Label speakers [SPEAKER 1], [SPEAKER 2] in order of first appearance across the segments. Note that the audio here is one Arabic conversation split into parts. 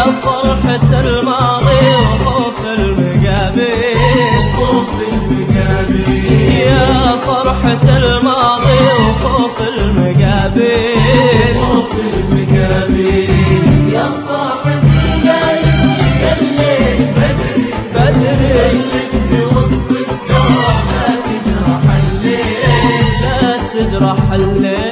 [SPEAKER 1] فرحة الماضي وخوف المقابل،
[SPEAKER 2] خوف المقابل،
[SPEAKER 1] يا فرحة الماضي وخوف المقابل،
[SPEAKER 2] خوف المقابل. يا صاحب الليل يا الليل بدري
[SPEAKER 1] بدري
[SPEAKER 2] الليل في وسط الدار لا تجرح الليل،
[SPEAKER 1] لا تجرح الليل.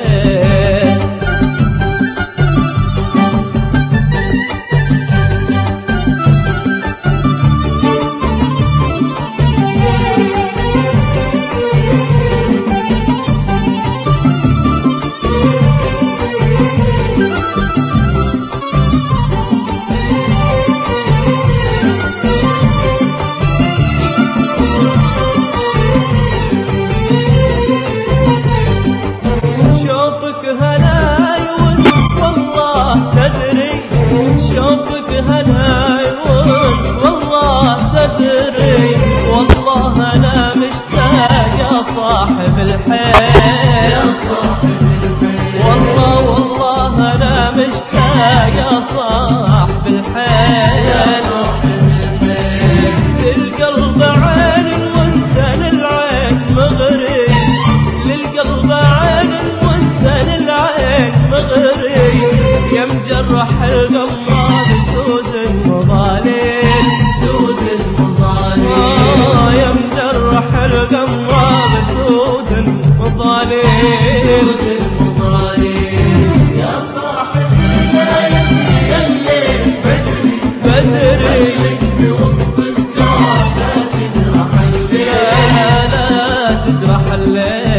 [SPEAKER 1] شوفك هنايون والله تدري، شوفك هنايون والله تدري، والله أنا مشتاق يا صاحب الحيل،
[SPEAKER 2] يا صاحب الحيل،
[SPEAKER 1] والله أنا مشتاق يا صاحب الحيل.
[SPEAKER 2] يا صاحب الحيل.
[SPEAKER 1] للقلب عين وانت للعين مغري، للقلب عين وانت للعين مغري، يا مجرح القمار سود المضاليل،
[SPEAKER 2] سود المضاليل،
[SPEAKER 1] يا مجرح القمار سود المضاليل،
[SPEAKER 2] سود المضاليل. يا صاحب الليل يا الليل بدري
[SPEAKER 1] بدري
[SPEAKER 2] الليل في وسط الدار لا تجرح الليل،
[SPEAKER 1] لا تجرح الليل.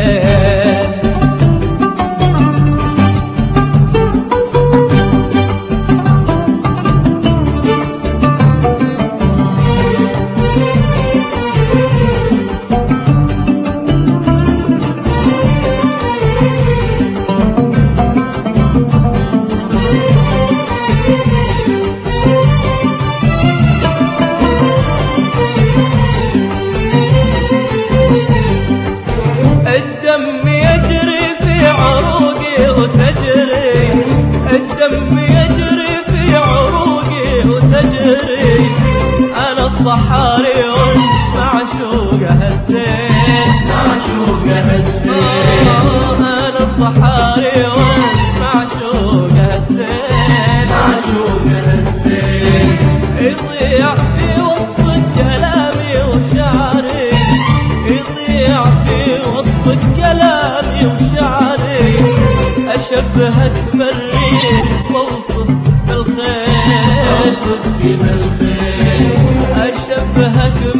[SPEAKER 1] الدم يجري في عروقي وتجري، الدم يجري في عروقي وتجري، أنا الصحاري وانت معشوقة الزين،
[SPEAKER 2] معشوقة الزين،
[SPEAKER 1] أنا الصحاري وانت معشوقة الزين،
[SPEAKER 2] معشوقة الزين.
[SPEAKER 1] يضيع في وصفك كلامي وشعري، يضيع في وصفك كلامي وشعري، أشبهك بالريح وأوصف بالخيل،
[SPEAKER 2] أوصف بالخير،
[SPEAKER 1] أشبهك